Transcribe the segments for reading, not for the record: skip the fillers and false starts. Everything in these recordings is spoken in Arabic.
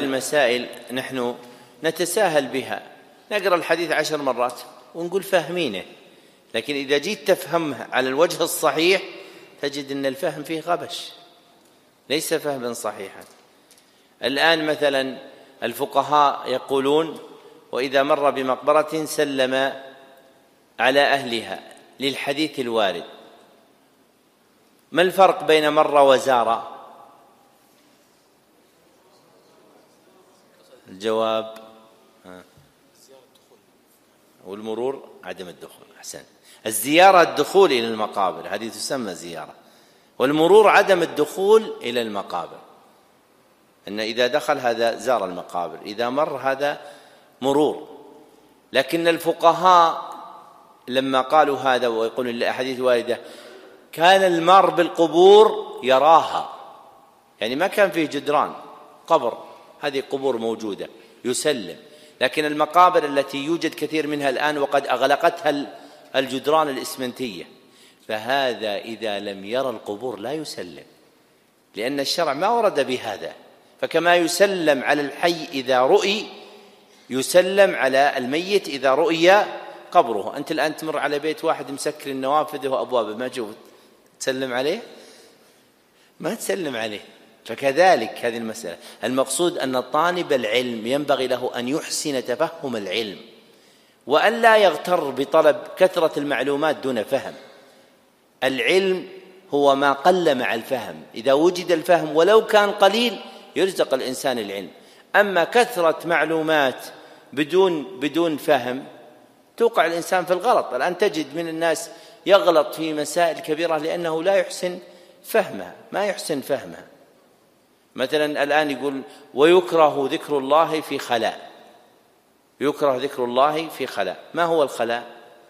المسائل نحن نتساهل بها، نقرأ الحديث 10 مرات ونقول فاهمينه، لكن إذا جيت تفهمه على الوجه الصحيح تجد أن الفهم فيه غبش، ليس فهما صحيحا. الآن مثلا الفقهاء يقولون: وإذا مر بمقبرة سلم على أهلها، للحديث الوارد. ما الفرق بين مر وزار؟ الجواب والمرور عدم الدخول. أحسن. الزيارة الدخول إلى المقابر، هذه تسمى زيارة، والمرور عدم الدخول إلى المقابر، أن إذا دخل هذا زار المقابر، إذا مر هذا مرور. لكن الفقهاء لما قالوا هذا ويقولون الأحاديث الواردة كان المار بالقبور يراها، يعني ما كان فيه جدران، قبر، هذه قبور موجودة يسلم. لكن المقابر التي يوجد كثير منها الآن وقد أغلقتها الجدران الإسمنتية، فهذا إذا لم يرى القبور لا يسلم، لأن الشرع ما ورد بهذا. فكما يسلم على الحي إذا رؤي، يسلم على الميت إذا رؤي قبره. أنت الآن تمر على بيت واحد مسكر النوافذ وأبوابه، ما تشوف تسلم عليه؟ ما تسلم عليه. فكذلك هذه المسألة، المقصود أن طالب العلم ينبغي له أن يحسن تفهم العلم، وأن لا يغتر بطلب كثرة المعلومات دون فهم. العلم هو ما قل مع الفهم، إذا وجد الفهم ولو كان قليل يرزق الإنسان العلم. أما كثرة معلومات بدون فهم توقع الإنسان في الغلط. الآن تجد من الناس يغلط في مسائل كبيرة لأنه لا يحسن فهمها، ما يحسن فهمها. مثلا الآن يقول: ويكره ذكر الله في خلاء، يكره ذكر الله في خلاء. ما هو الخلاء؟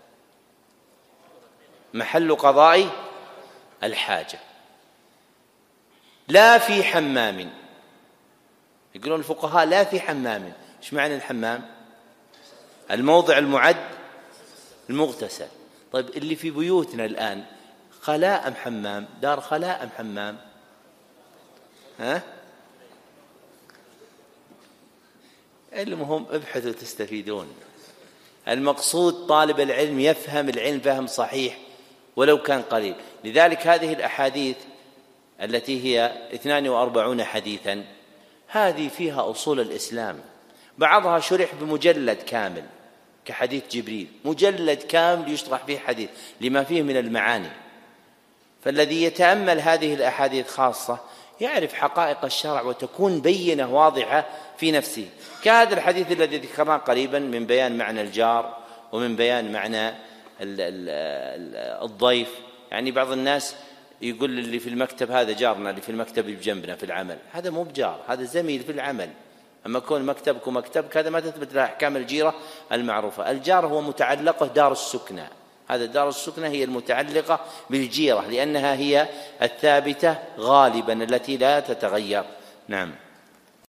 محل قضاء الحاجة، لا في حمام. يقولون الفقهاء: لا في حمام. ايش معنى الحمام؟ الموضع المعد المغتسل. طيب اللي في بيوتنا الآن خلاء أم حمام؟ دار خلاء أم حمام؟ المهم ابحثوا تستفيدون. المقصود طالب العلم يفهم العلم فهم صحيح ولو كان قليل. لذلك هذه الأحاديث التي هي 42 حديثا هذه فيها أصول الإسلام، بعضها شرح بمجلد كامل كحديث جبريل، مجلد كامل يشرح فيه حديث لما فيه من المعاني. فالذي يتأمل هذه الأحاديث خاصة يعرف حقائق الشرع وتكون بينة واضحة في نفسه، كهذا الحديث الذي ذكرناه قريبا من بيان معنى الجار ومن بيان معنى الضيف. يعني بعض الناس يقول اللي في المكتب هذا جارنا، اللي في المكتب بجنبنا في العمل، هذا مو بجار، هذا زميل في العمل. أما كون مكتبك ومكتبك هذا ما تثبت له أحكام الجيرة المعروفة. الجار هو متعلقه دار السكنة، هذا دار السكنة هي المتعلقة بالجيرة، لأنها هي الثابتة غالبا التي لا تتغير. نعم.